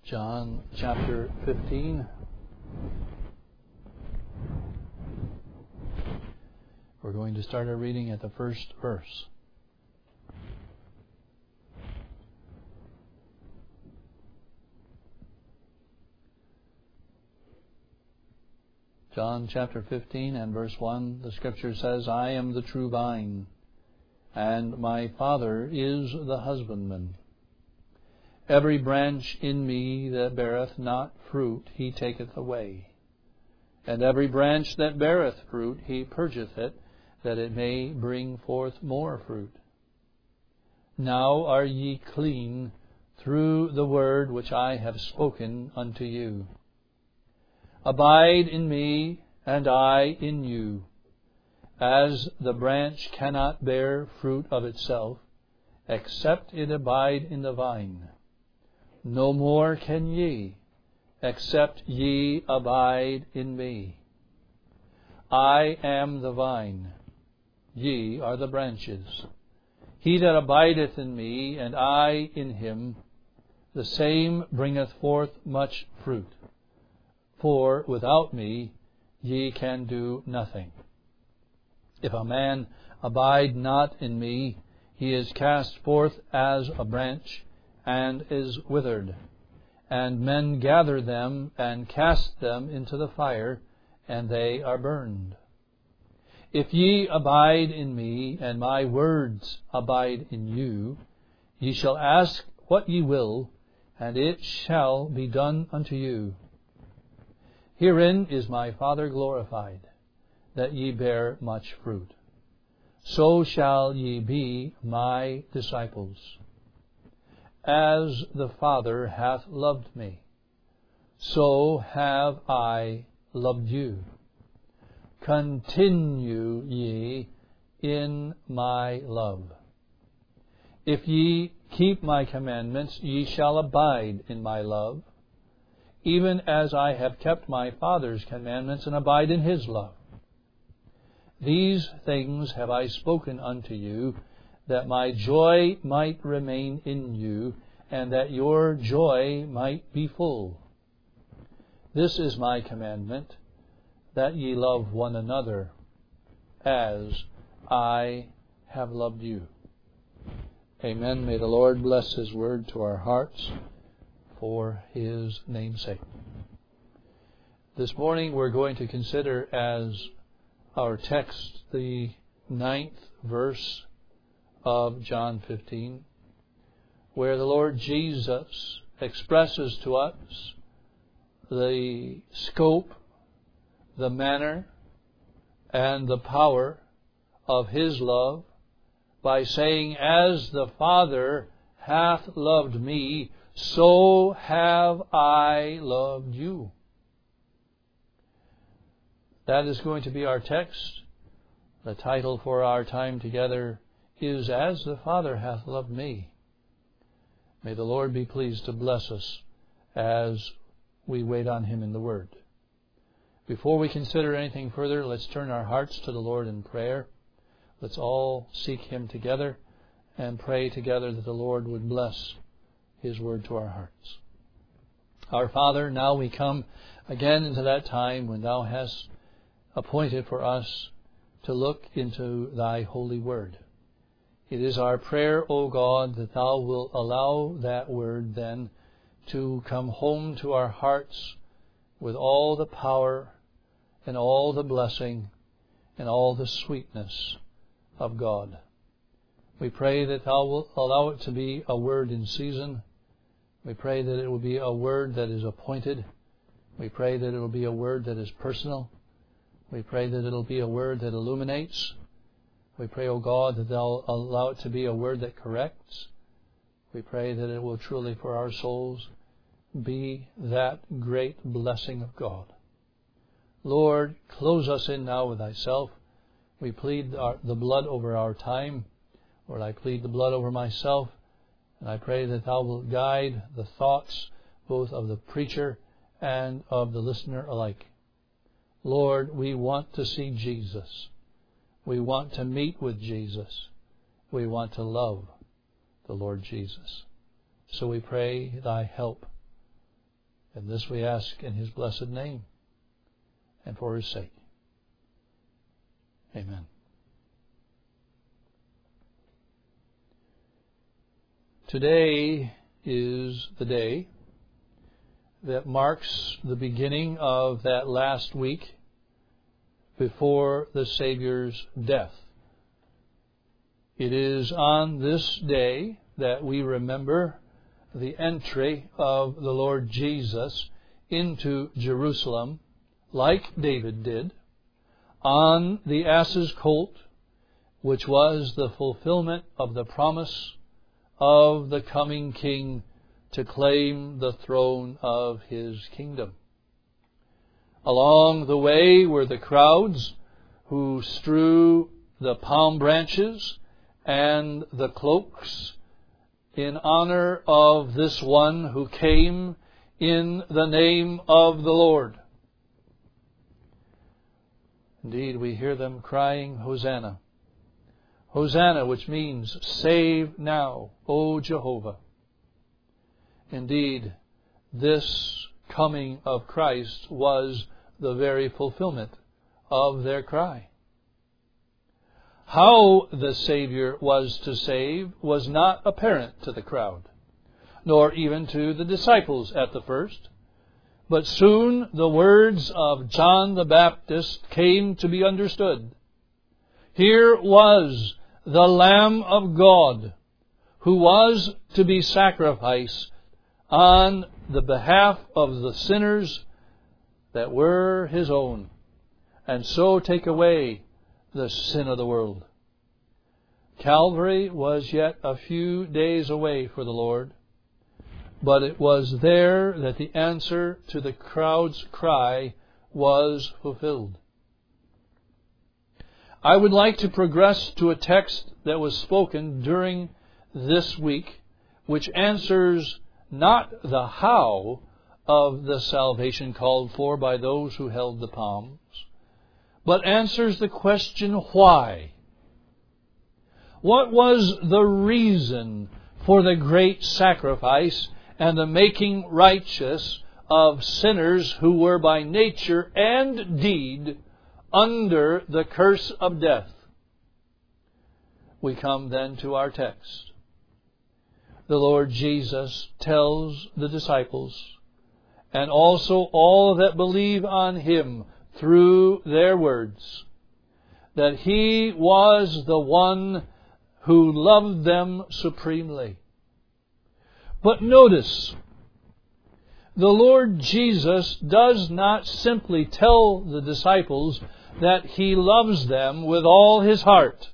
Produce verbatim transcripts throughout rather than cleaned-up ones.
John chapter fifteen. We're going to start our reading at the first verse. John chapter fifteen and verse one, the Scripture says, I am the true vine, and my Father is the husbandman. Every branch in me that beareth not fruit, he taketh away. And every branch that beareth fruit, he purgeth it, that it may bring forth more fruit. Now are ye clean through the word which I have spoken unto you. Abide in me, and I in you. As the branch cannot bear fruit of itself, except it abide in the vine, no more can ye, except ye abide in me. I am the vine, ye are the branches. He that abideth in me, and I in him, the same bringeth forth much fruit. For without me ye can do nothing. If a man abide not in me, he is cast forth as a branch, and is withered. And men gather them, and cast them into the fire, and they are burned. If ye abide in me, and my words abide in you, ye shall ask what ye will, and it shall be done unto you. Herein is my Father glorified, that ye bear much fruit. So shall ye be my disciples. As the Father hath loved me, so have I loved you. Continue ye in my love. If ye keep my commandments, ye shall abide in my love, even as I have kept my Father's commandments and abide in his love. These things have I spoken unto you, that my joy might remain in you, and that your joy might be full. This is my commandment, that ye love one another, as I have loved you. Amen. May the Lord bless his word to our hearts for his name's sake. This morning we're going to consider as our text the ninth verse of John fifteen, where the Lord Jesus expresses to us the scope, the manner, and the power of his love by saying, as the Father hath loved me, so have I loved you. That is going to be our text. The title for our time together is As the Father hath loved me. May the Lord be pleased to bless us as we wait on him in the Word. Before we consider anything further, let's turn our hearts to the Lord in prayer. Let's all seek him together and pray together that the Lord would bless his word to our hearts. Our Father, now we come again into that time when thou hast appointed for us to look into thy holy word. It is our prayer, O God, that thou wilt allow that word then to come home to our hearts with all the power and all the blessing and all the sweetness of God. We pray that thou wilt allow it to be a word in season. We pray that it will be a word that is appointed. We pray that it will be a word that is personal. We pray that it will be a word that illuminates. We pray, O God, that thou allow it to be a word that corrects. We pray that it will truly for our souls be that great blessing of God. Lord, close us in now with thyself. We plead our, the blood over our time. Lord, I plead the blood over myself, and I pray that thou wilt guide the thoughts both of the preacher and of the listener alike. Lord, we want to see Jesus. We want to meet with Jesus. We want to love the Lord Jesus. So we pray thy help And this we ask in His blessed name and for His sake. Amen. Today is the day that marks the beginning of that last week before the Savior's death. It is on this day that we remember the entry of the Lord Jesus into Jerusalem, like David did, on the ass's colt, which was the fulfillment of the promise of the coming King to claim the throne of His kingdom. Along the way were the crowds who strew the palm branches and the cloaks in honor of this one who came in the name of the Lord. Indeed, we hear them crying, Hosanna. Hosanna, which means, save now, O Jehovah. Indeed, this coming of Christ was the very fulfillment of their cry. How the Savior was to save was not apparent to the crowd, nor even to the disciples at the first. But soon the words of John the Baptist came to be understood. Here was the Lamb of God, who was to be sacrificed on the behalf of the sinners that were His own, and so take away the sin of the world. Calvary was yet a few days away for the Lord, but it was there that the answer to the crowd's cry was fulfilled. I would like to progress to a text that was spoken during this week, which answers not the how of the salvation called for by those who held the palms, but answers the question why. What was the reason for the great sacrifice and the making righteous of sinners who were by nature and deed under the curse of death? We come then to our text. The Lord Jesus tells the disciples, and also all that believe on Him through their words, that He was the one who loved them supremely. But notice, the Lord Jesus does not simply tell the disciples that He loves them with all His heart,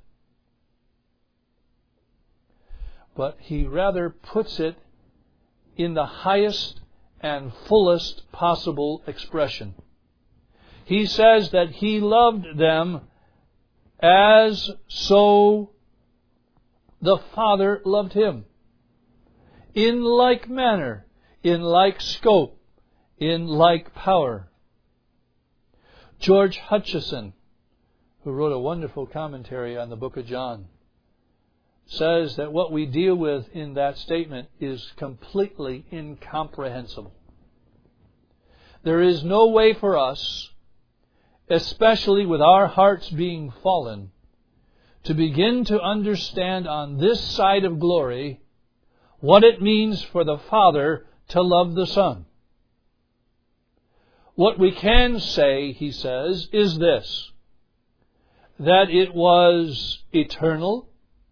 but He rather puts it in the highest and fullest possible expression. He says that He loved them as so the Father loved Him. In like manner, in like scope, in like power. George Hutcheson, who wrote a wonderful commentary on the book of John, says that what we deal with in that statement is completely incomprehensible. There is no way for us, especially with our hearts being fallen, to begin to understand on this side of glory what it means for the Father to love the Son. What we can say, he says, is this: that it was eternal,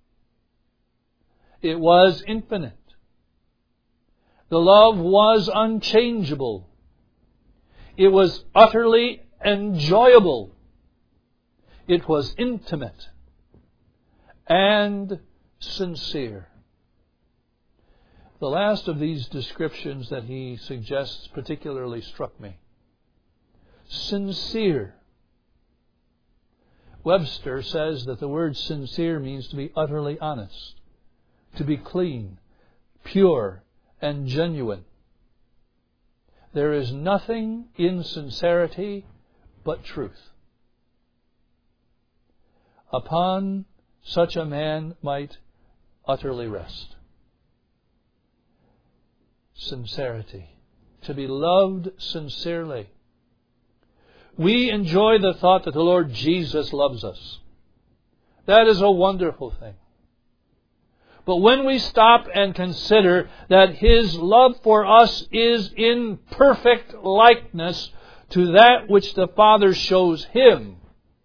it was infinite, the love was unchangeable, it was utterly enjoyable, it was intimate and sincere. The last of these descriptions that he suggests particularly struck me. Sincere. Webster says that the word sincere means to be utterly honest, to be clean, pure, and genuine. There is nothing in sincerity but truth. Upon such a man might utterly rest. Sincerity, to be loved sincerely. We enjoy the thought that the Lord Jesus loves us. That is a wonderful thing. But when we stop and consider that His love for us is in perfect likeness to that which the Father shows Him,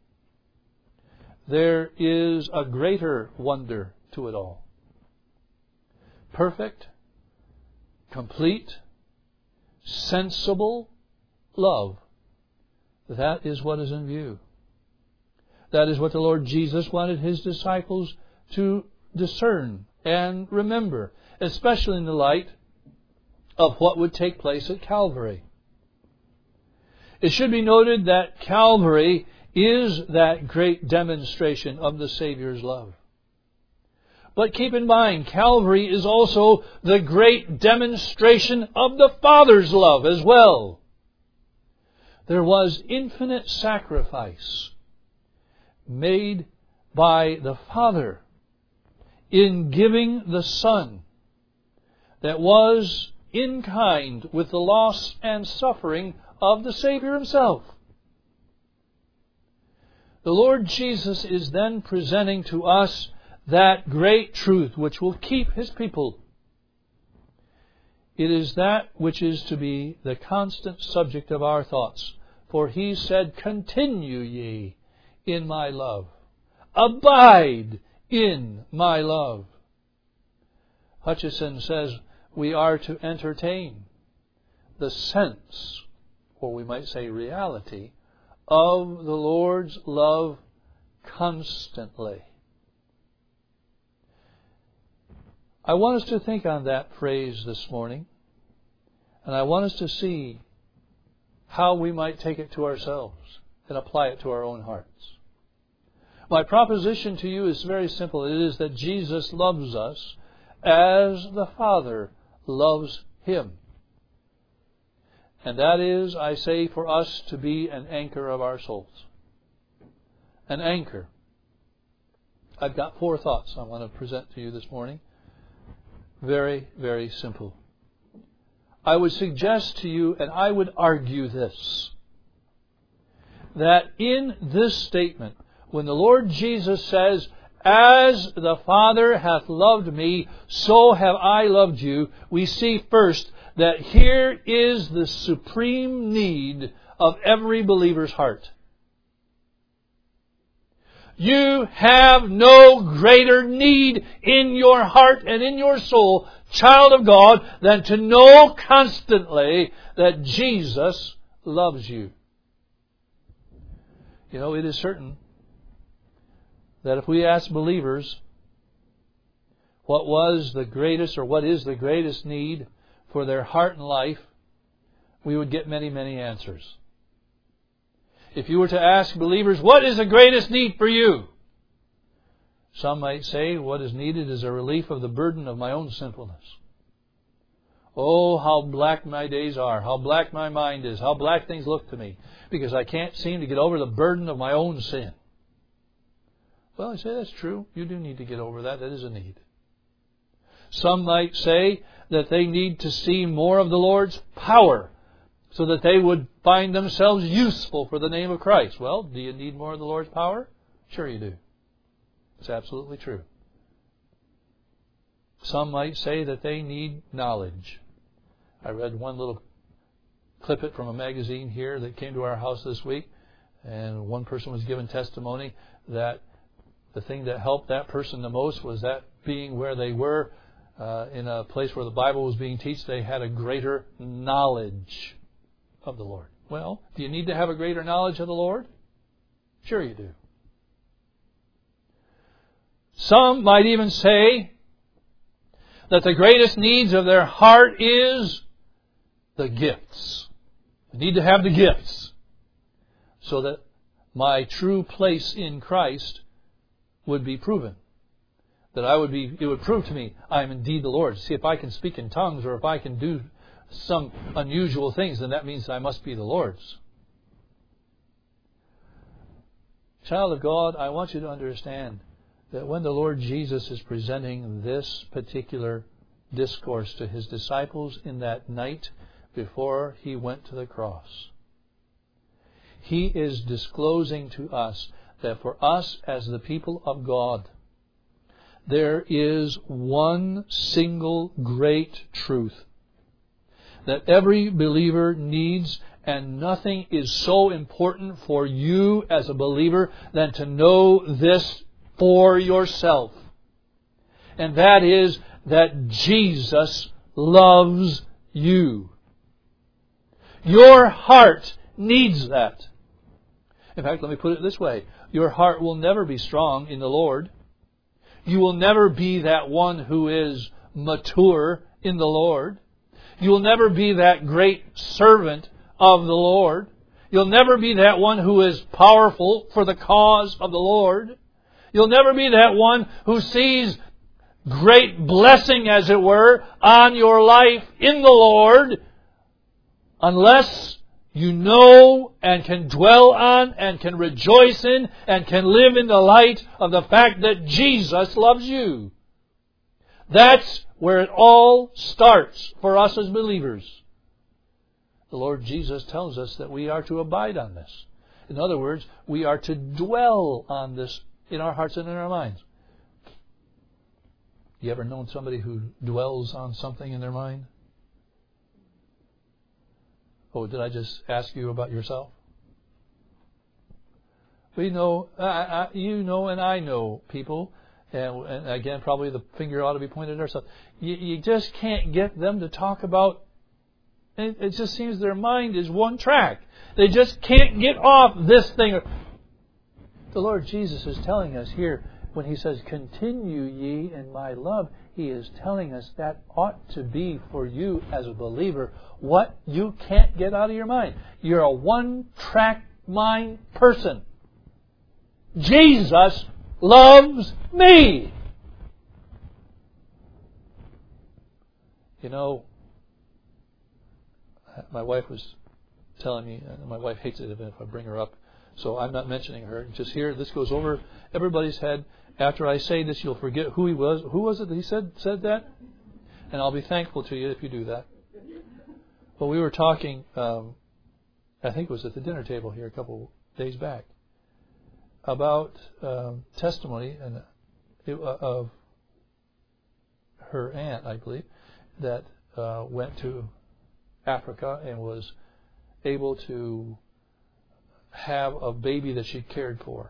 there is a greater wonder to it all. Perfect, complete, sensible love. That is what is in view. That is what the Lord Jesus wanted His disciples to discern and remember, especially in the light of what would take place at Calvary. It should be noted that Calvary is that great demonstration of the Savior's love. But keep in mind, Calvary is also the great demonstration of the Father's love as well. There was infinite sacrifice made by the Father in giving the Son that was in kind with the loss and suffering of the Savior Himself. The Lord Jesus is then presenting to us that great truth which will keep His people. It is that which is to be the constant subject of our thoughts. For He said, "Continue ye in my love. Abide in my love." Hutcheson says we are to entertain the sense, or we might say reality, of the Lord's love constantly. I want us to think on that phrase this morning, and I want us to see how we might take it to ourselves and apply it to our own hearts. My proposition to you is very simple. It is that Jesus loves us as the Father loves Him. And that is, I say, for us to be an anchor of our souls. An anchor. I've got four thoughts I want to present to you this morning. Very, very simple. I would suggest to you, and I would argue this, that in this statement, when the Lord Jesus says, "As the Father hath loved me, so have I loved you," we see first that here is the supreme need of every believer's heart. You have no greater need in your heart and in your soul, child of God, than to know constantly that Jesus loves you. You know, it is certain that if we ask believers what was the greatest or what is the greatest need for their heart and life, we would get many, many answers. If you were to ask believers, what is the greatest need for you? Some might say, what is needed is a relief of the burden of my own sinfulness. Oh, how black my days are, how black my mind is, how black things look to me, because I can't seem to get over the burden of my own sin. Well, I say that's true. You do need to get over that. That is a need. Some might say that they need to see more of the Lord's power so that they would find themselves useful for the name of Christ. Well, do you need more of the Lord's power? Sure you do. It's absolutely true. Some might say that they need knowledge. I read one little clippet from a magazine here that came to our house this week, and one person was given testimony that the thing that helped that person the most was that being where they were uh, in a place where the Bible was being taught, they had a greater knowledge of the Lord. Well, do you need to have a greater knowledge of the Lord? Sure you do. Some might even say that the greatest needs of their heart is the gifts. I need to have the gifts so that my true place in Christ would be proven. That I would be, it would prove to me I am indeed the Lord. See, if I can speak in tongues or if I can do some unusual things, then that means I must be the Lord's. Child of God, I want you to understand that when the Lord Jesus is presenting this particular discourse to His disciples in that night before He went to the cross. He is disclosing to us that for us as the people of God, there is one single great truth that every believer needs, and nothing is so important for you as a believer than to know this for yourself. And that is that Jesus loves you. Your heart needs that. In fact, let me put it this way. Your heart will never be strong in the Lord. You will never be that one who is mature in the Lord. You will never be that great servant of the Lord. You'll never be that one who is powerful for the cause of the Lord. You'll never be that one who sees great blessing, as it were, on your life in the Lord, unless you know and can dwell on and can rejoice in and can live in the light of the fact that Jesus loves you. That's where it all starts for us as believers. The Lord Jesus tells us that we are to abide on this. In other words, we are to dwell on this in our hearts and in our minds. You ever known somebody who dwells on something in their mind? Oh, did I just ask you about yourself? We know, I, I, you know, and I know people, and, and again, probably the finger ought to be pointed at ourselves. You, you just can't get them to talk about. It, it just seems their mind is one track. They just can't get off this thing. The Lord Jesus is telling us here, when He says, "Continue ye in my love," He is telling us that ought to be for you as a believer what you can't get out of your mind. You're a one-track mind person. Jesus loves me. You know, my wife was telling me, and my wife hates it if I bring her up, so I'm not mentioning her. Just here, this goes over everybody's head. After I say this, you'll forget who he was. Who was it that he said said that? And I'll be thankful to you if you do that. Well, we were talking, um, I think it was at the dinner table here a couple days back, about um, testimony and it, uh, of her aunt, I believe, that uh, went to Africa and was able to have a baby that she cared for.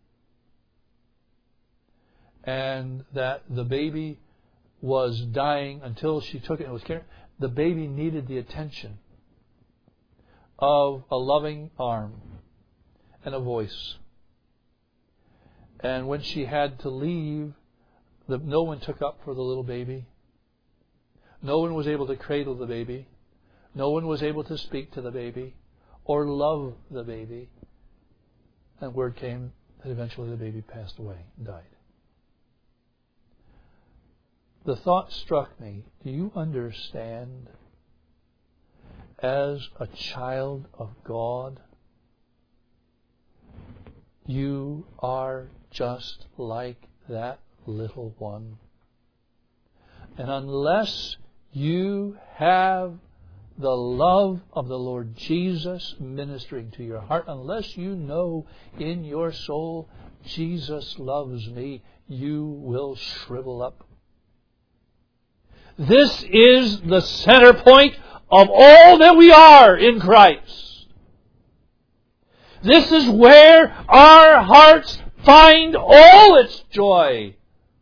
And that the baby was dying until she took it and was caring. The baby needed the attention of a loving arm and a voice. And when she had to leave, the, no one took up for the little baby. No one was able to cradle the baby. No one was able to speak to the baby or love the baby. And word came that eventually the baby passed away and died. The thought struck me, do you understand, as a child of God, you are just like that little one. And unless you have the love of the Lord Jesus ministering to your heart, unless you know in your soul, Jesus loves me, you will shrivel up. This is the center point of all that we are in Christ. This is where our hearts find all its joy.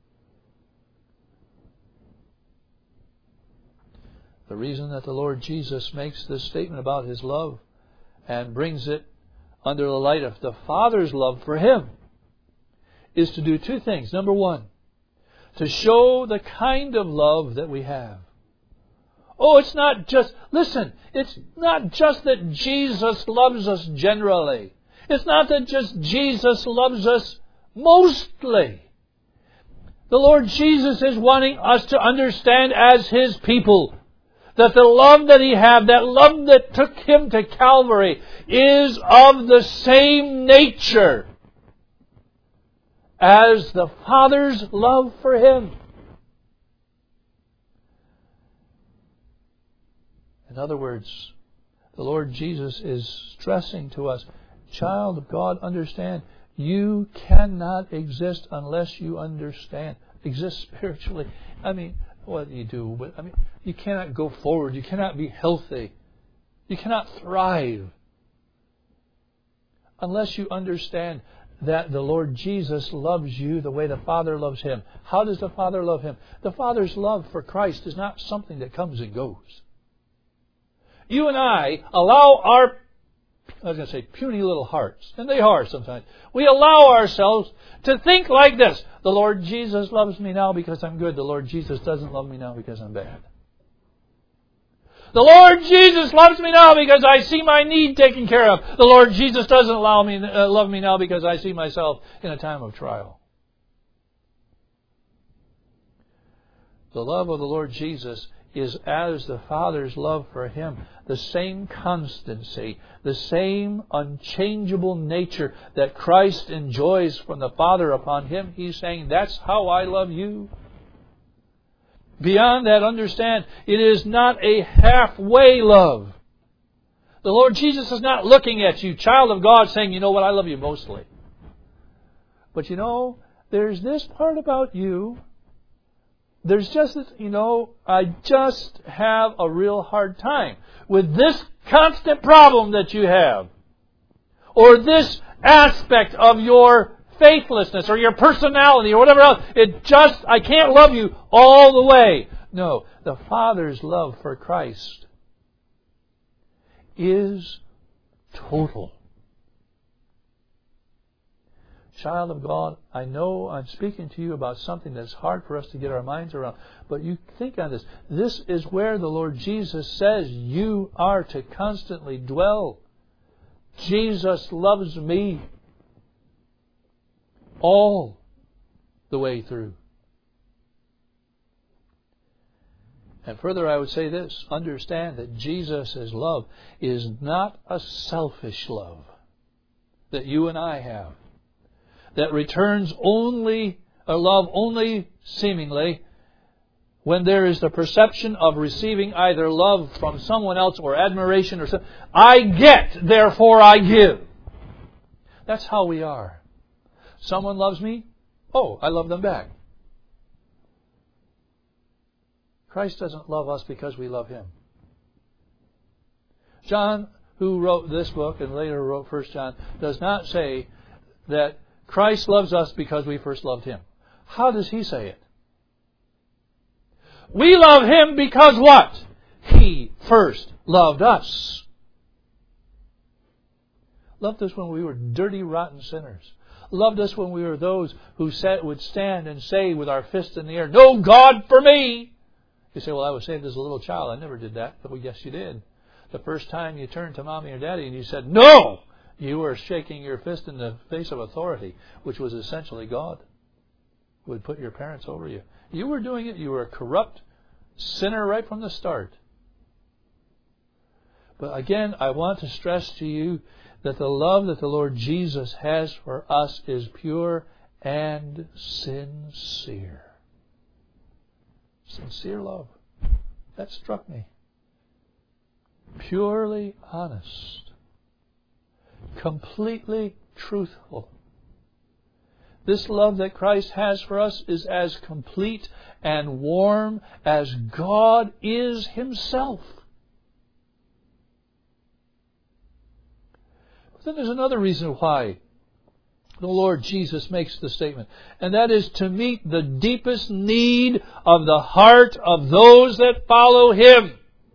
The reason that the Lord Jesus makes this statement about His love and brings it under the light of the Father's love for Him is to do two things. Number one, to show the kind of love that we have. Oh, it's not just, listen, it's not just that Jesus loves us generally. It's not that just Jesus loves us mostly. The Lord Jesus is wanting us to understand as His people that the love that He had, that love that took Him to Calvary, is of the same nature as the Father's love for Him. In other words, the Lord Jesus is stressing to us, child of God, understand, you cannot exist unless you understand. Exist spiritually. I mean, what do you do? But I mean, you cannot go forward. You cannot be healthy. You cannot thrive unless you understand that the Lord Jesus loves you the way the Father loves Him. How does the Father love Him? The Father's love for Christ is not something that comes and goes. You and I allow our, I was going to say, puny little hearts, and they are sometimes. We allow ourselves to think like this. The Lord Jesus loves me now because I'm good. The Lord Jesus doesn't love me now because I'm bad. The Lord Jesus loves me now because I see my need taken care of. The Lord Jesus doesn't allow me, uh, love me now because I see myself in a time of trial. The love of the Lord Jesus is as the Father's love for Him. The same constancy, the same unchangeable nature that Christ enjoys from the Father upon Him. He's saying, that's how I love you. Beyond that, understand, it is not a halfway love. The Lord Jesus is not looking at you, child of God, saying, you know what, I love you mostly. But you know, there's this part about you. There's just, you know, I just have a real hard time with this constant problem that you have. Or this aspect of your faithlessness or your personality or whatever else. It just, I can't love you all the way. No, the Father's love for Christ is total. Child of God, I know I'm speaking to you about something that's hard for us to get our minds around, but you think on this. This is where the Lord Jesus says you are to constantly dwell. Jesus loves me all the way through. And further, I would say this. Understand that Jesus' love is not a selfish love that you and I have, that returns only, a love only seemingly, when there is the perception of receiving either love from someone else or admiration or something. I get, therefore I give. That's how we are. Someone loves me, oh, I love them back. Christ doesn't love us because we love Him. John, who wrote this book and later wrote First John, does not say that Christ loves us because we first loved Him. How does he say it? We love Him because what? He first loved us. Loved us when we were dirty, rotten sinners. Loved us when we were those who sat, would stand and say with our fists in the air, no God for me. You say, well, I was saved as a little child. I never did that. But well, yes, you did. The first time you turned to mommy or daddy and you said, no! You were shaking your fist in the face of authority, which was essentially God, who would put your parents over you. You were doing it. You were a corrupt sinner right from the start. But again, I want to stress to you that the love that the Lord Jesus has for us is pure and sincere. Sincere love. That struck me. Purely honest. Completely truthful. This love that Christ has for us is as complete and warm as God is Himself. But then there's another reason why the Lord Jesus makes the statement, and that is to meet the deepest need of the heart of those that follow Him.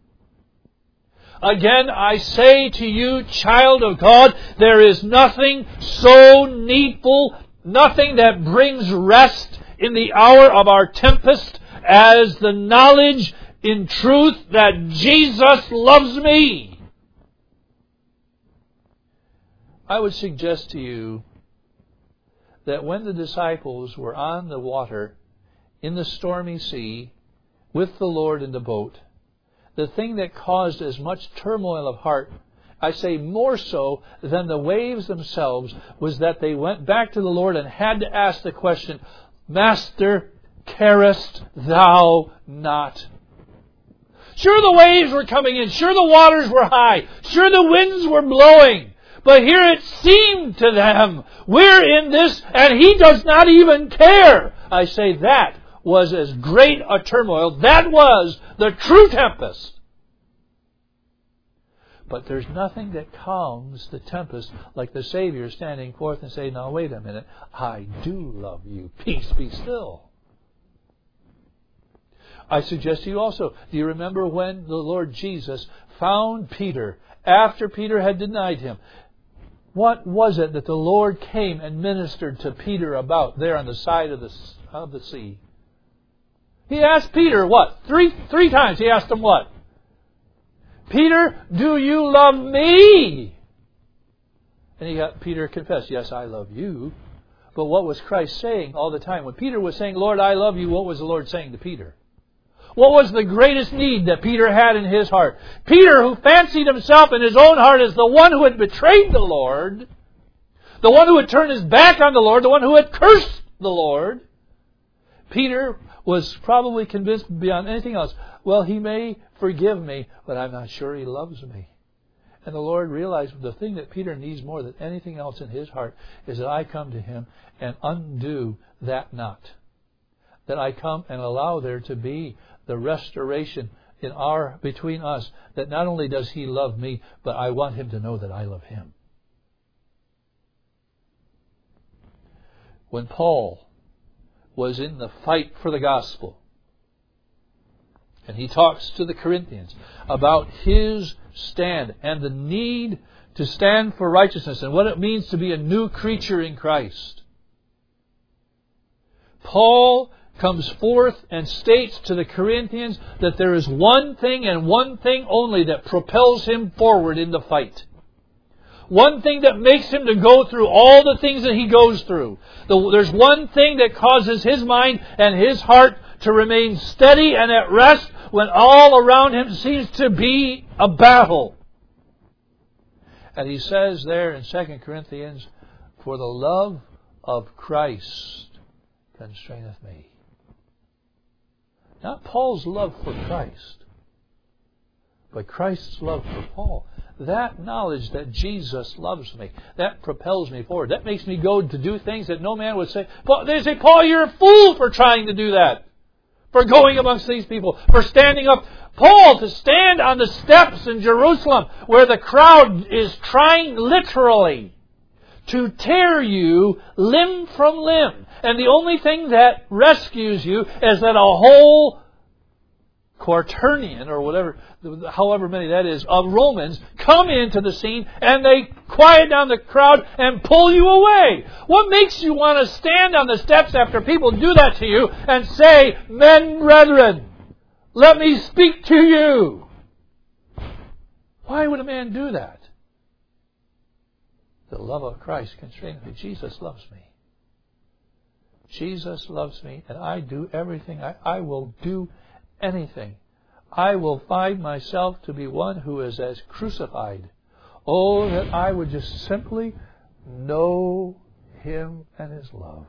Again, I say to you, child of God, there is nothing so needful, nothing that brings rest in the hour of our tempest as the knowledge in truth that Jesus loves me. I would suggest to you that when the disciples were on the water in the stormy sea with the Lord in the boat, the thing that caused as much turmoil of heart, I say more so than the waves themselves, was that they went back to the Lord and had to ask the question, Master, carest thou not? Sure, the waves were coming in. Sure, the waters were high. Sure, the winds were blowing. But here it seemed to them, we're in this, and He does not even care. I say that was as great a turmoil. That was the true tempest. But there's nothing that calms the tempest like the Savior standing forth and saying, now wait a minute, I do love you. Peace, be still. I suggest to you also, do you remember when the Lord Jesus found Peter after Peter had denied Him? What was it that the Lord came and ministered to Peter about there on the side of the, of the sea? He asked Peter what? Three, three times He asked him what? Peter, do you love me? And he got, Peter confessed, yes, I love you. But what was Christ saying all the time? When Peter was saying, Lord, I love you, what was the Lord saying to Peter? What was the greatest need that Peter had in his heart? Peter, who fancied himself in his own heart as the one who had betrayed the Lord, the one who had turned his back on the Lord, the one who had cursed the Lord, Peter was probably convinced beyond anything else, well, He may forgive me, but I'm not sure He loves me. And the Lord realized the thing that Peter needs more than anything else in his heart is that I come to Him and undo that knot. That I come and allow there to be the restoration in our between us, that not only does He love me, but I want Him to know that I love Him. When Paul was in the fight for the gospel, and he talks to the Corinthians about his stand and the need to stand for righteousness and what it means to be a new creature in Christ, Paul comes forth and states to the Corinthians that there is one thing and one thing only that propels him forward in the fight. One thing that makes him to go through all the things that he goes through. There's one thing that causes his mind and his heart to remain steady and at rest when all around him seems to be a battle. And he says there in Second Corinthians, for the love of Christ constraineth me. Not Paul's love for Christ, but Christ's love for Paul. That knowledge that Jesus loves me, that propels me forward. That makes me go to do things that no man would say. They say, Paul, you're a fool for trying to do that. For going amongst these people. For standing up. Paul, to stand on the steps in Jerusalem where the crowd is trying literally to tear you limb from limb. And the only thing that rescues you is that a whole quaternion, or whatever, however many that is, of Romans come into the scene and they quiet down the crowd and pull you away. What makes you want to stand on the steps after people do that to you and say, men, brethren, let me speak to you? Why would a man do that? The love of Christ constrains me. Jesus loves me. Jesus loves me, and I do everything. I, I will do anything. I will find myself to be one who is as crucified. Oh, that I would just simply know Him and His love.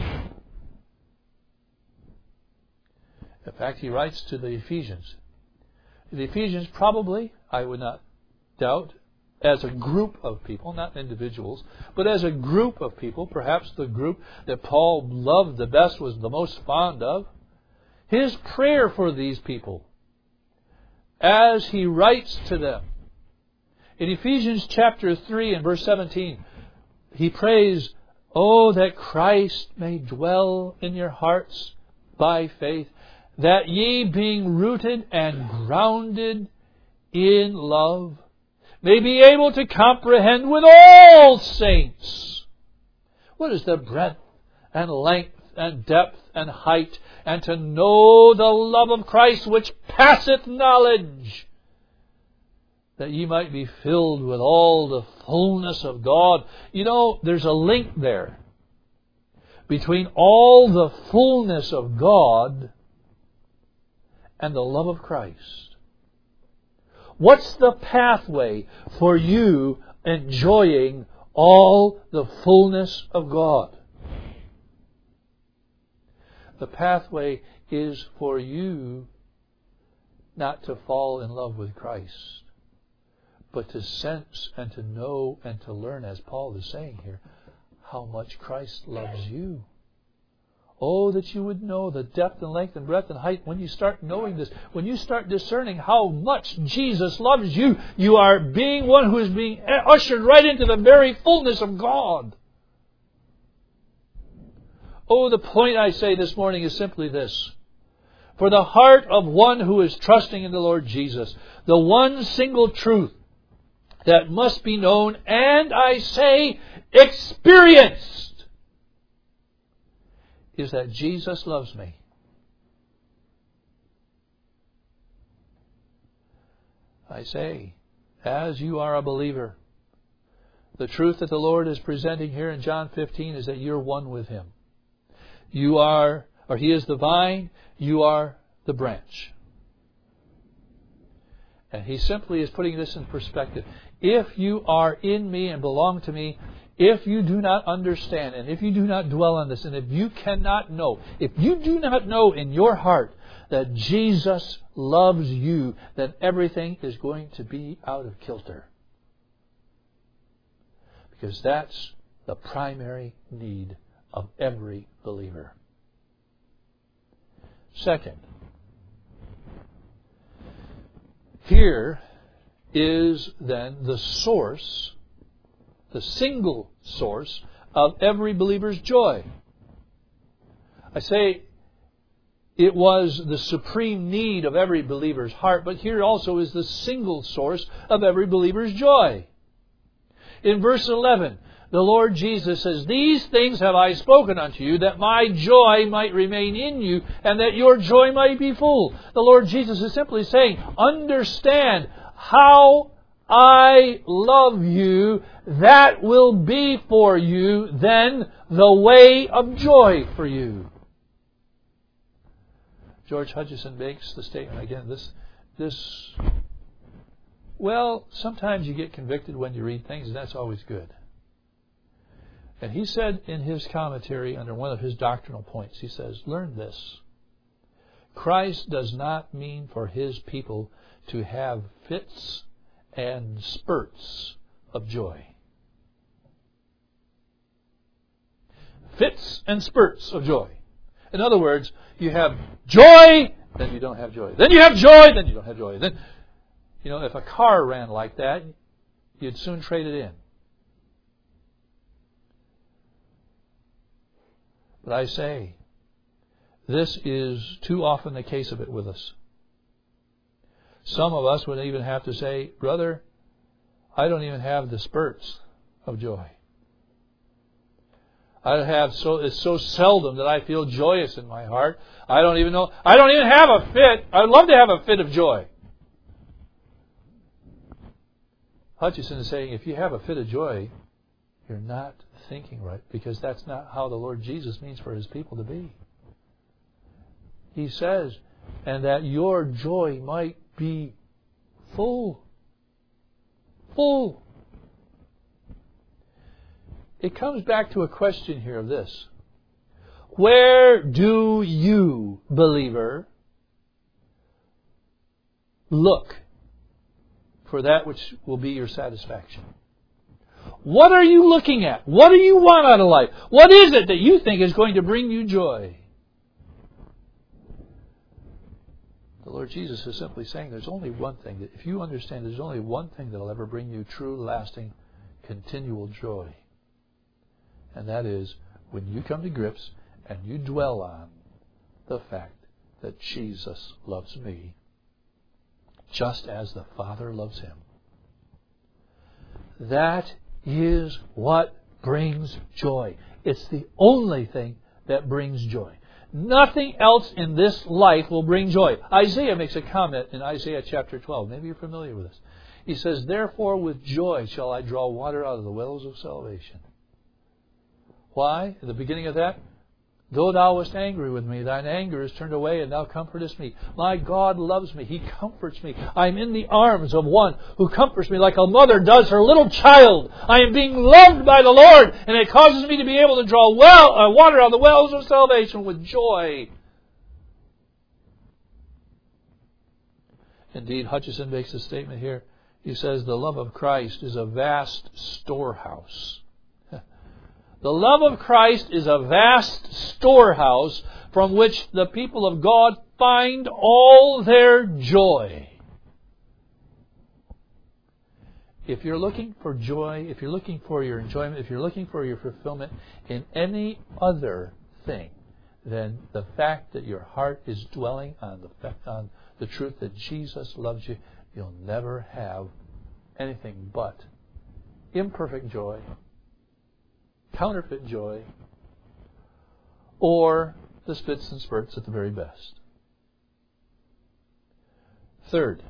In fact, he writes to the Ephesians. The Ephesians probably, I would not doubt, as a group of people, not individuals, but as a group of people, perhaps the group that Paul loved the best, was the most fond of, his prayer for these people, as he writes to them. In Ephesians chapter three and verse seventeen, he prays, oh, that Christ may dwell in your hearts by faith, that ye, being rooted and grounded in love, may be able to comprehend with all saints what is the breadth and length and depth and height, and to know the love of Christ which passeth knowledge, that ye might be filled with all the fullness of God. You know, there's a link there between all the fullness of God and the love of Christ. What's the pathway for you enjoying all the fullness of God? The pathway is for you not to fall in love with Christ, but to sense and to know and to learn, as Paul is saying here, how much Christ loves you. Oh, that you would know the depth and length and breadth and height. When you start knowing this, when you start discerning how much Jesus loves you, you are being one who is being ushered right into the very fullness of God. Oh, the point I say this morning is simply this. For the heart of one who is trusting in the Lord Jesus, the one single truth that must be known, and I say experienced, is that Jesus loves me. I say, as you are a believer, the truth that the Lord is presenting here in John fifteen is that you're one with Him. You are, or He is the vine, you are the branch. And He simply is putting this in perspective. If you are in me and belong to me, if you do not understand, and if you do not dwell on this, and if you cannot know, if you do not know in your heart that Jesus loves you, then everything is going to be out of kilter. Because that's the primary need of every believer. Second, here is then the source, the single source of every believer's joy. I say it was the supreme need of every believer's heart, but here also is the single source of every believer's joy. In verse eleven, the Lord Jesus says, "These things have I spoken unto you, that my joy might remain in you, and that your joy might be full." The Lord Jesus is simply saying, understand how I love you. That will be for you then the way of joy for you. George Hutchison makes the statement again, this, this, well, sometimes you get convicted when you read things, and that's always good. And he said in his commentary under one of his doctrinal points, he says, learn this. Christ does not mean for His people to have fits and spurts of joy. Fits and spurts of joy. In other words, you have joy, then you don't have joy. Then you have joy, then you don't have joy. Then, you know, if a car ran like that, you'd soon trade it in. But I say, this is too often the case of it with us. Some of us would even have to say, brother, I don't even have the spurts of joy. I have so it's so seldom that I feel joyous in my heart. I don't even know. I don't even have a fit. I'd love to have a fit of joy. Hutchison is saying, if you have a fit of joy, you're not thinking right, because that's not how the Lord Jesus means for His people to be. He says, and that your joy might be full. Full. It comes back to a question here of this. Where do you, believer, look for that which will be your satisfaction? What are you looking at? What do you want out of life? What is it that you think is going to bring you joy? The Lord Jesus is simply saying there's only one thing. That if you understand, there's only one thing that will ever bring you true, lasting, continual joy. And that is when you come to grips and you dwell on the fact that Jesus loves me just as the Father loves Him. That is what brings joy. It's the only thing that brings joy. Nothing else in this life will bring joy. Isaiah makes a comment in Isaiah chapter twelve. Maybe you're familiar with this. He says, therefore with joy shall I draw water out of the wells of salvation. Why? At the beginning of that, though thou wast angry with me, thine anger is turned away, and thou comfortest me. My God loves me. He comforts me. I am in the arms of one who comforts me like a mother does her little child. I am being loved by the Lord, and it causes me to be able to draw well uh, water out of the wells of salvation with joy. Indeed, Hutcheson makes a statement here. He says, the love of Christ is a vast storehouse. The love of Christ is a vast storehouse from which the people of God find all their joy. If you're looking for joy, if you're looking for your enjoyment, if you're looking for your fulfillment in any other thing than the fact that your heart is dwelling on the fact, on the truth that Jesus loves you, you'll never have anything but imperfect joy, counterfeit joy, or the spits and spurts at the very best. Third,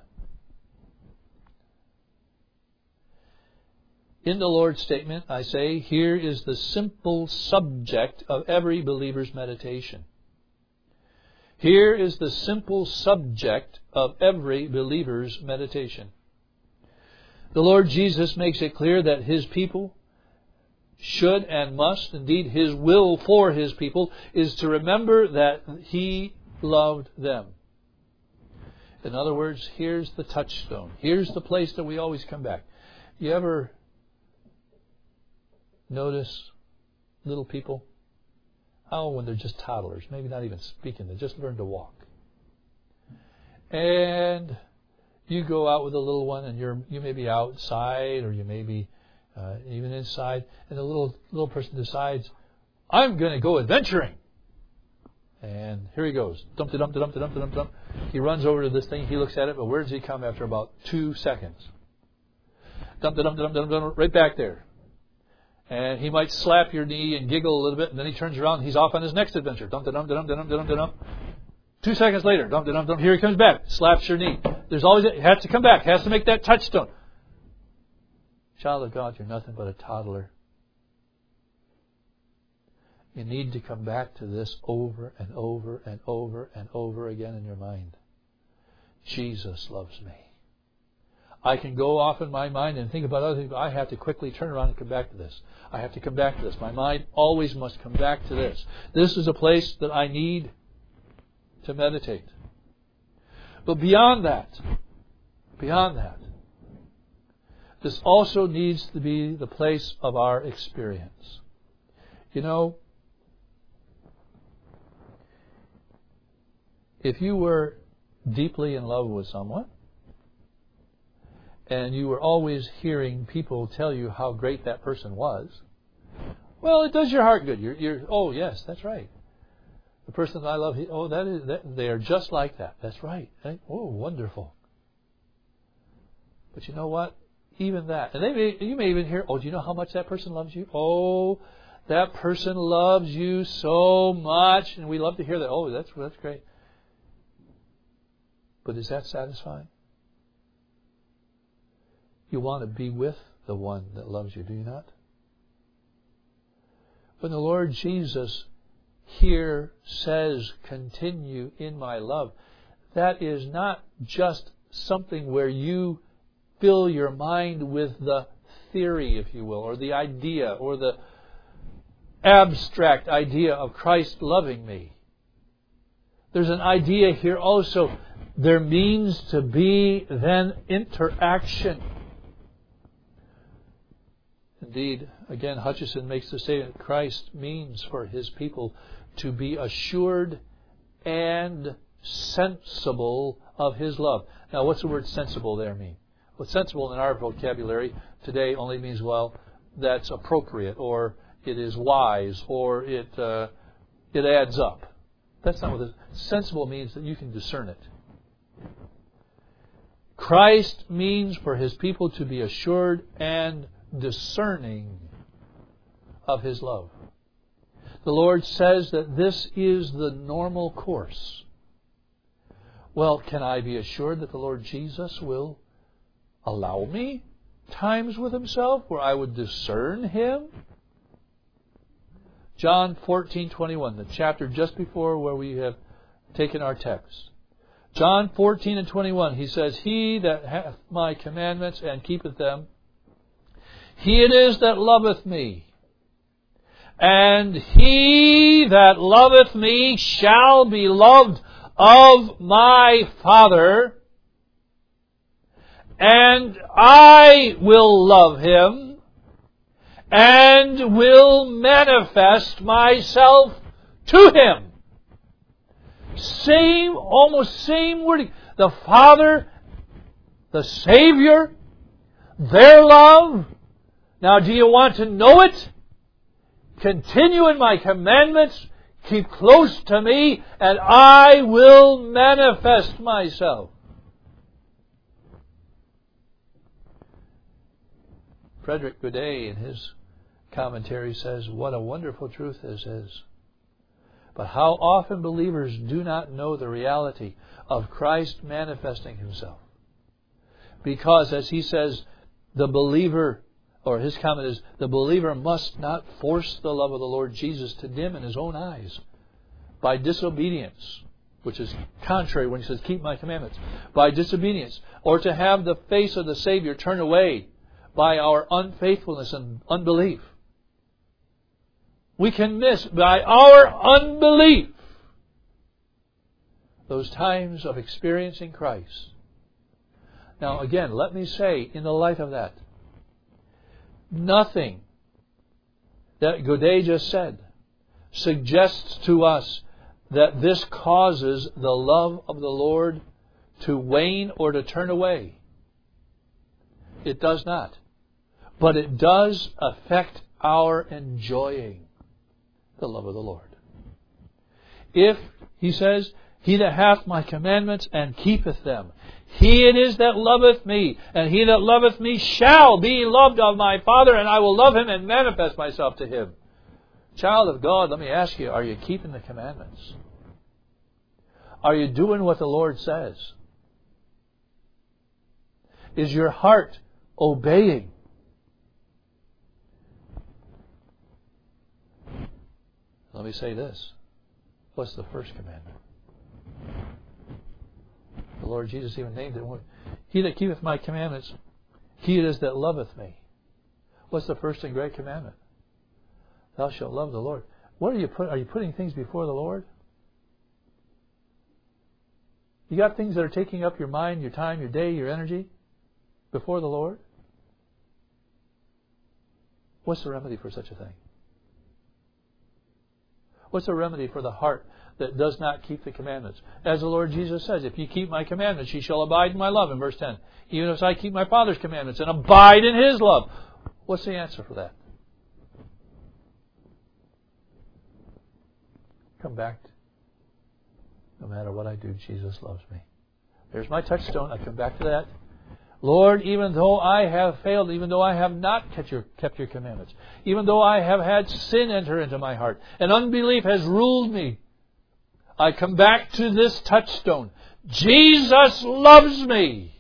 in the Lord's statement, I say, here is the simple subject of every believer's meditation. Here is the simple subject of every believer's meditation. The Lord Jesus makes it clear that His people should and must, indeed His will for His people, is to remember that He loved them. In other words, here's the touchstone. Here's the place that we always come back. You ever notice little people? Oh, when they're just toddlers, maybe not even speaking, they just learn to walk. And you go out with a little one, and you're you may be outside, or you may be uh, even inside, and the little little person decides, I'm going to go adventuring. And here he goes. Dump de dump de dump de dump de dump de dump. He runs over to this thing. He looks at it, but where does he come after about two seconds? Dump de dump de dump de dump de dump, right back there. And he might slap your knee and giggle a little bit, and then he turns around and he's off on his next adventure. Dump de dump de dump de dump de dump de dump. Two seconds later, dump de dump de dump. Here he comes back. Slaps your knee. There's always it has to come back. Has to make that touchstone. Child of God, you're nothing but a toddler. You need to come back to this over and over and over and over again in your mind. Jesus loves me. I can go off in my mind and think about other things, but I have to quickly turn around and come back to this. I have to come back to this. My mind always must come back to this. This is a place that I need to meditate. But beyond that, beyond that, this also needs to be the place of our experience. You know, if you were deeply in love with someone, and you were always hearing people tell you how great that person was, well, it does your heart good. You're, you're oh yes, that's right. The person that I love, he, oh, that is that, they are just like that. That's right. Right? Oh, wonderful. But you know what? Even that, and they may, you may even hear, oh, do you know how much that person loves you? Oh, that person loves you so much, and we love to hear that. Oh, that's that's great. But is that satisfying? You want to be with the one that loves you, do you not? When the Lord Jesus here says, continue in my love, that is not just something where you fill your mind with the theory, if you will, or the idea, or the abstract idea of Christ loving me. There's an idea here also. There means to be then interaction. Indeed, again, Hutcheson makes the statement, Christ means for His people to be assured and sensible of His love. Now, what's the word sensible there mean? Well, sensible in our vocabulary today only means, well, that's appropriate, or it is wise, or it uh, it adds up. That's not what it is. Sensible means that you can discern it. Christ means for His people to be assured and discerning of His love. The Lord says that this is the normal course. Well, can I be assured that the Lord Jesus will allow me times with Himself where I would discern Him? John fourteen twenty-one, the chapter just before where we have taken our text. John fourteen and twenty-one, He says, He that hath my commandments and keepeth them, he it is that loveth me. And he that loveth me shall be loved of my Father, and I will love him and will manifest myself to him. Same, almost same wording. The Father, the Savior, their love. Now, do you want to know it? Continue in my commandments, keep close to me, and I will manifest myself. Frederick Godet, in his commentary, says, what a wonderful truth this is. But how often believers do not know the reality of Christ manifesting himself. Because, as he says, the believer, or his comment is, the believer must not force the love of the Lord Jesus to dim in his own eyes by disobedience, which is contrary when he says, keep my commandments, by disobedience, or to have the face of the Savior turn away by our unfaithfulness and unbelief. We can miss, by our unbelief, those times of experiencing Christ. Now again, let me say, in the light of that, nothing that Godet just said suggests to us that this causes the love of the Lord to wane or to turn away. It does not. But it does affect our enjoying the love of the Lord. If, he says, he that hath my commandments and keepeth them, he it is that loveth me, and he that loveth me shall be loved of my Father, and I will love him and manifest myself to him. Child of God, let me ask you, are you keeping the commandments? Are you doing what the Lord says? Is your heart obeying? Let me say this. What's the first commandment? The Lord Jesus even named it. He that keepeth my commandments, he it is that loveth me. What's the first and great commandment? Thou shalt love the Lord. What are you put? Are you putting things before the Lord? You got things that are taking up your mind, your time, your day, your energy before the Lord? What's the remedy for such a thing? What's the remedy for the heart that does not keep the commandments? As the Lord Jesus says, if you keep my commandments, ye shall abide in my love, in verse ten. Even if I keep my Father's commandments and abide in his love. What's the answer for that? Come back. No matter what I do, Jesus loves me. There's my touchstone. I come back to that. Lord, even though I have failed, even though I have not kept your, kept your commandments, even though I have had sin enter into my heart, and unbelief has ruled me, I come back to this touchstone. Jesus loves me.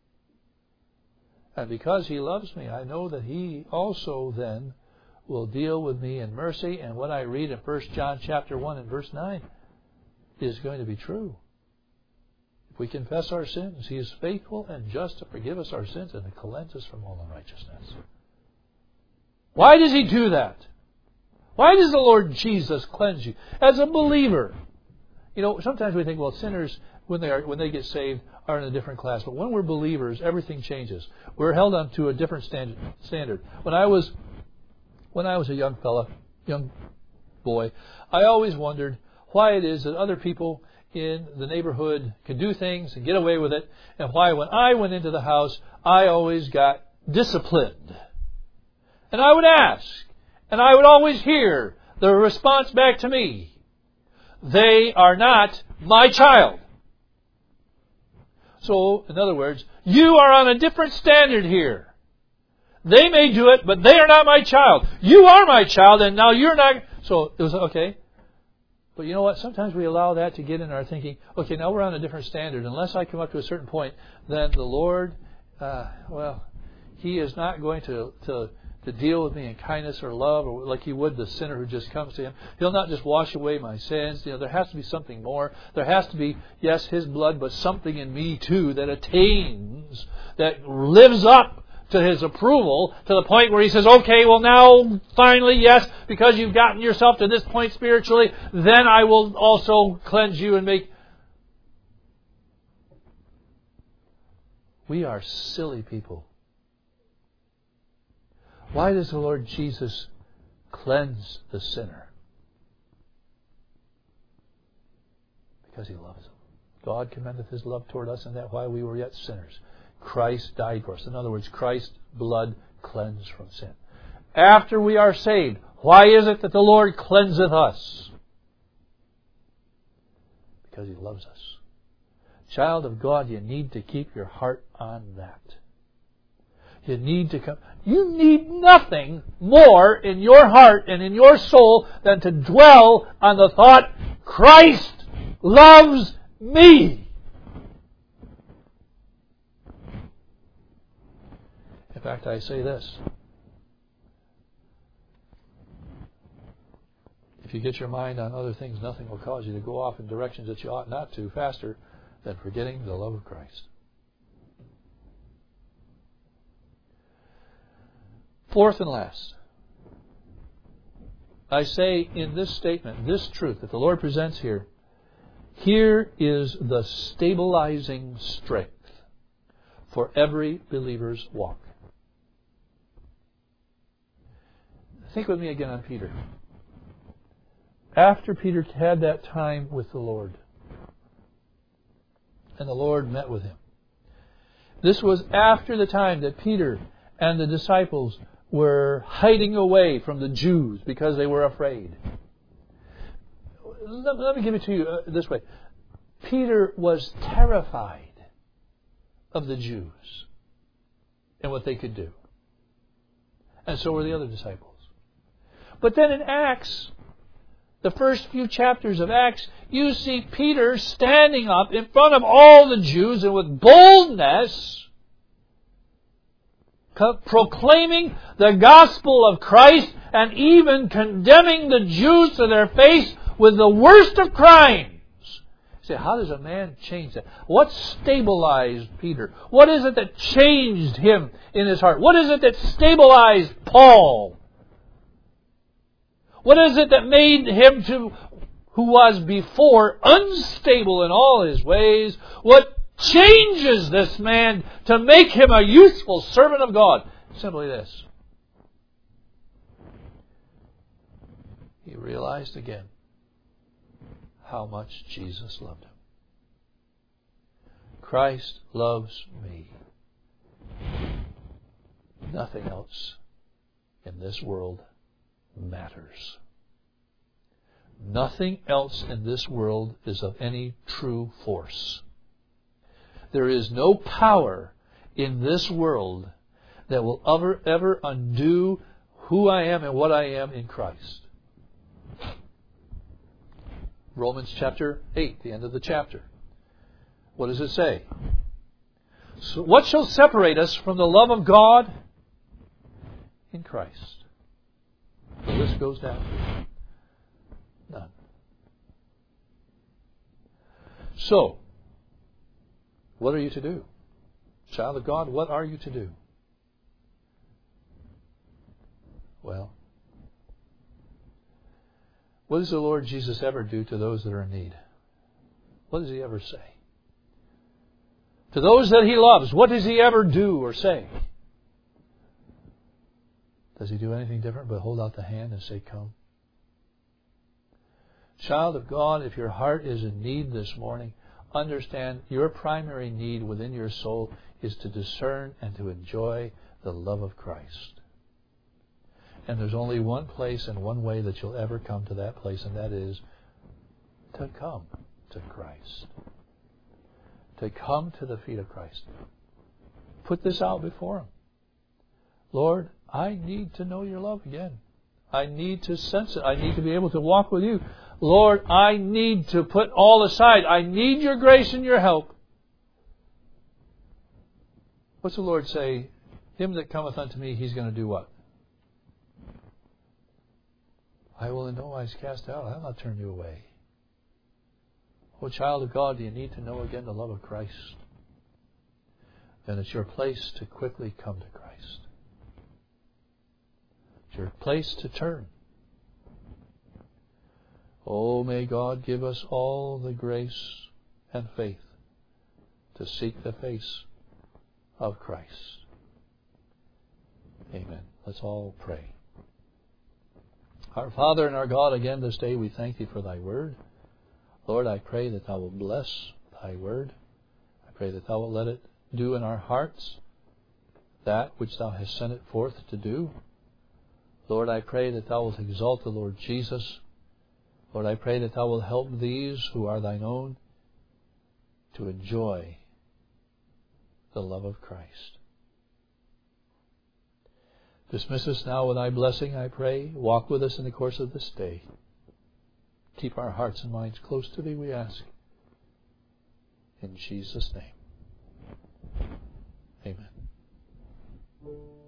And because he loves me, I know that he also then will deal with me in mercy. And what I read in First John chapter one and verse nine is going to be true. If we confess our sins, he is faithful and just to forgive us our sins and to cleanse us from all unrighteousness. Why does he do that? Why does the Lord Jesus cleanse you? As a believer, you know, sometimes we think, well, sinners, when they are when they get saved, are in a different class. But when we're believers, everything changes. We're held on to a different standard. Standard. When I was when I was a young fella, young boy, I always wondered why it is that other people in the neighborhood could do things and get away with it, and why when I went into the house, I always got disciplined. And I would ask, and I would always hear the response back to me, they are not my child. So, in other words, you are on a different standard here. They may do it, but they are not my child. You are my child, and now you're not. So, it was okay. But you know what? Sometimes we allow that to get in our thinking, okay, now we're on a different standard. Unless I come up to a certain point, then the Lord, uh, well, he is not going to, to to deal with me in kindness or love, or like he would the sinner who just comes to him. He'll not just wash away my sins. You know, there has to be something more. There has to be, yes, his blood, but something in me too that attains, that lives up to his approval to the point where he says, okay, well now, finally, yes, because you've gotten yourself to this point spiritually, then I will also cleanse you and make... We are silly people. Why does the Lord Jesus cleanse the sinner? Because He loves him. God commendeth His love toward us, and that while we were yet sinners, Christ died for us. In other words, Christ's blood cleansed from sin. After we are saved, why is it that the Lord cleanseth us? Because He loves us. Child of God, you need to keep your heart on that. You need to come. You need nothing more in your heart and in your soul than to dwell on the thought, Christ loves me. In fact, I say this. If you get your mind on other things, nothing will cause you to go off in directions that you ought not to faster than forgetting the love of Christ. Fourth and last, I say in this statement, this truth that the Lord presents here, here is the stabilizing strength for every believer's walk. Think with me again on Peter. After Peter had that time with the Lord, and the Lord met with him, this was after the time that Peter and the disciples were hiding away from the Jews because they were afraid. Let, let me give it to you uh, this way. Peter was terrified of the Jews and what they could do. And so were the other disciples. But then in Acts, the first few chapters of Acts, you see Peter standing up in front of all the Jews and with boldness proclaiming the gospel of Christ and even condemning the Jews to their face with the worst of crimes. You say, how does a man change that? What stabilized Peter? What is it that changed him in his heart? What is it that stabilized Paul? What is it that made him to, who was before unstable in all his ways, what changes this man to make him a useful servant of God? Simply this. He realized again how much Jesus loved him. Christ loves me. Nothing else in this world matters. Nothing else in this world is of any true force. There is no power in this world that will ever, ever undo who I am and what I am in Christ. Romans chapter eight, the end of the chapter. What does it say? So what shall separate us from the love of God in Christ? The list goes down. None. So, what are you to do? Child of God, what are you to do? Well, what does the Lord Jesus ever do to those that are in need? What does He ever say? To those that He loves, what does He ever do or say? Does He do anything different but hold out the hand and say, come? Child of God, if your heart is in need this morning, understand your primary need within your soul is to discern and to enjoy the love of Christ. And there's only one place and one way that you'll ever come to that place, and that is to come to Christ. To come to the feet of Christ. Put this out before Him. Lord, I need to know your love again. I need to sense it. I need to be able to walk with you. Lord, I need to put all aside. I need your grace and your help. What's the Lord say? Him that cometh unto me, He's going to do what? I will in no wise cast out. I will not turn you away. Oh, child of God, do you need to know again the love of Christ? Then it's your place to quickly come to Christ. It's your place to turn. Oh, may God give us all the grace and faith to seek the face of Christ. Amen. Let's all pray. Our Father and our God, again this day we thank Thee for Thy Word. Lord, I pray that Thou will bless Thy Word. I pray that Thou will let it do in our hearts that which Thou hast sent it forth to do. Lord, I pray that Thou wilt exalt the Lord Jesus. Lord, I pray that Thou wilt help these who are Thine own to enjoy the love of Christ. Dismiss us now with Thy blessing, I pray. Walk with us in the course of this day. Keep our hearts and minds close to Thee, we ask. In Jesus' name. Amen.